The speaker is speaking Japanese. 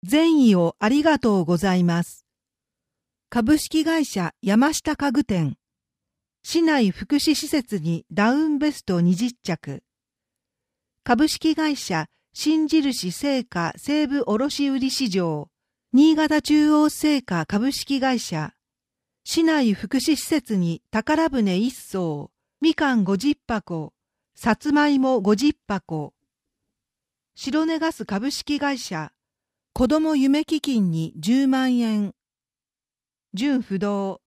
善意をありがとうございます。株式会社山下家具店。市内福祉施設にダウンベスト20着。株式会社新印製菓西部卸売市場。新潟中央製菓株式会社。市内福祉施設に宝船1艘。みかん50箱。さつまいも50箱。白根ガス株式会社。子ども夢基金に10万円。純不動。